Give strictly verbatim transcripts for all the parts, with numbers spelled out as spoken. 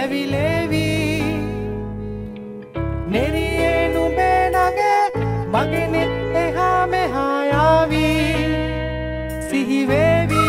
ඇවිලේවි නෙරියේ නුඹේ නගේ මගේ නෙත් එහා මෙහා යාවි සිහි වේවි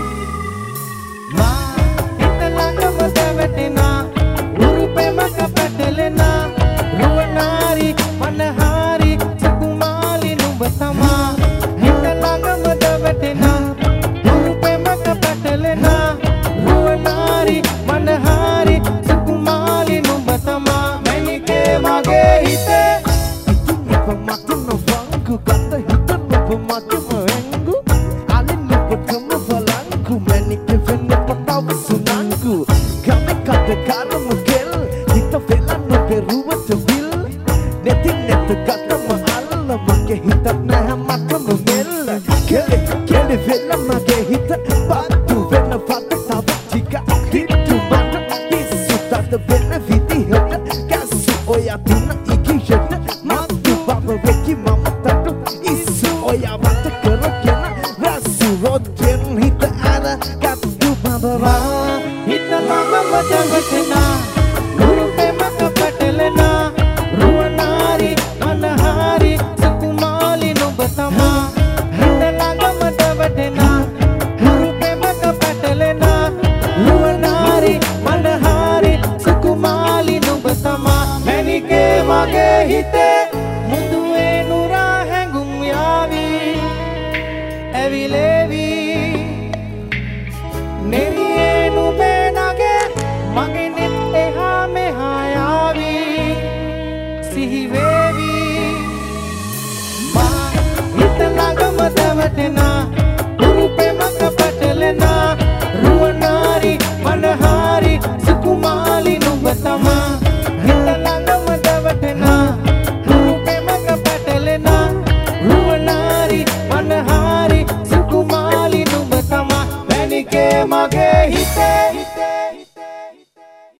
මා හිත ළඟම දැවටෙනා උරුපෙමක පැටලෙනා රුවනාරි මනහාරි සුකුමාලි නුඹ තමා හිත ළඟම දැවටෙනා උරුපෙමක පැටලෙනා රුවනාරි මනහාරි සුකුමාලි නුඹ තමා මැනිකේ මගේ හිතේ ඉතින් මට නොවංගු ගත හිත නුඹ මටම ඇංගු අලින් නුඹටම බලංගු මැනිකේ වෙන්න පතාව සුනංගු ගමේ කඩ කාරම කෙල් හිත වෙලා නුඹේ රුවට විල් නැති නැත ගතම අල්ල මගේ හිත නැහැ මටම මෙල්ල කෙලෙ කෙලෙ වෙලා මගේ හිත බත්තු වෙන වට තව ටික කිට්ටු මට පිස්සු තද වෙන විදිහට කැස්සු ඔයා තුන ඉකිෂට මත්තු බබ වෙකි මම තටු ඉස්සු ඔයා වට කරගෙන රස්සු රොද්දෙන් හිත අර කත්තු බබවා හිත ළඟම දැවටෙනා උරුපෙමක පැටලෙනා රුවනාරි අනහාරි සුකුමාලි නුඹ තමා හිත ළඟම දැවටෙනා උරුපෙමක පැටලෙනා රුවනාරි අනහාරි සුකුමාලි නුඹ තමා මැනිකේ මගේ හිතේ මුදුවේ නුරා හැඟුම් යාවි ඇවිලේවි නෙරියේ නුඹේ නගේ මගේ නෙත් එහා මෙහා යාවි සිහි වේවි මා හිත ළඟම දැවටෙනා උරුපෙමක පැටලෙනා රුවනාරි මනහාරි